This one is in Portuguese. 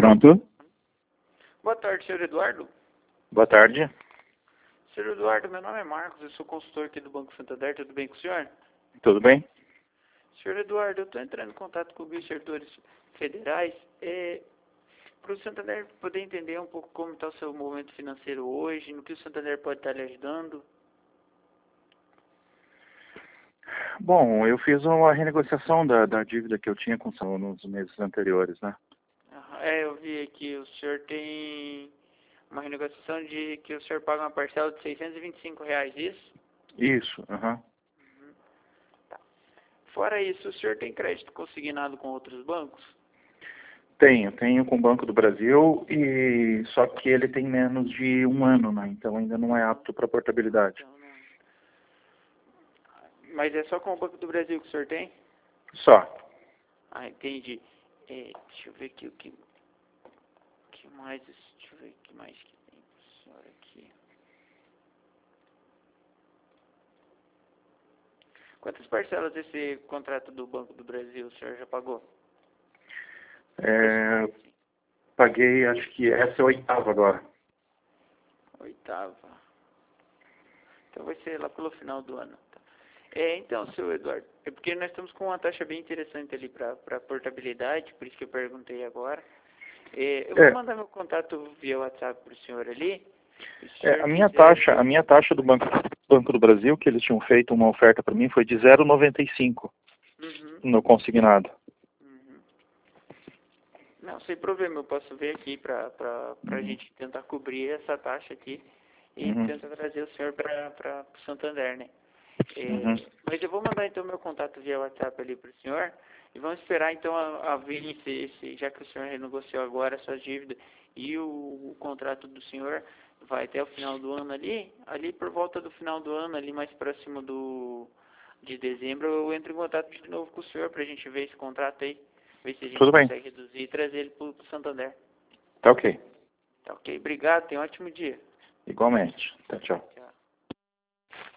Pronto. Boa tarde, senhor Eduardo. Boa tarde. Senhor Eduardo, meu nome é Marcos, eu sou consultor aqui do Banco Santander, tudo bem com o senhor? Tudo bem? Senhor Eduardo, eu estou entrando em contato com os servidores federais para o Santander poder entender um pouco como está o seu momento financeiro hoje, no que o Santander pode estar lhe ajudando. Bom, eu fiz uma renegociação da dívida que eu tinha com o São nos meses anteriores, né? Eu vi aqui, o senhor tem uma renegociação de que o senhor paga uma parcela de R$ 625, isso? Isso, aham. Tá. Fora isso, o senhor tem crédito consignado com outros bancos? Tenho com o Banco do Brasil, e só que ele tem menos de um ano, né? Então ainda não é apto para portabilidade. Então, mas é só com o Banco do Brasil que o senhor tem? Só. Ah, entendi. Deixa eu ver aqui o que mais, deixa eu ver o que mais que tem pro senhor aqui. Quantas parcelas desse contrato do Banco do Brasil o senhor já pagou? Paguei, acho que essa é a oitava agora. Oitava. Então vai ser lá pelo final do ano. Tá. Então, senhor Eduardo, é porque nós estamos com uma taxa bem interessante ali para portabilidade, por isso que eu perguntei agora. Eu vou mandar meu contato via WhatsApp para o senhor ali. A minha taxa do Banco do Brasil, que eles tinham feito uma oferta para mim, foi de 0,95 no consignado. Não, sem problema, eu posso ver aqui para a gente tentar cobrir essa taxa aqui e tentar trazer o senhor para o Santander, né? Mas eu vou mandar então meu contato via WhatsApp ali para o senhor e vamos esperar então a ver se já que o senhor renegociou agora a sua dívida e o contrato do senhor vai até o final do ano ali por volta do final do ano, ali mais próximo de dezembro, eu entro em contato de novo com o senhor para a gente ver esse contrato aí. Ver se a gente consegue reduzir e trazer ele para o Santander. Tá ok. Tá ok. Obrigado. Tenha um ótimo dia. Igualmente. Tchau, tchau.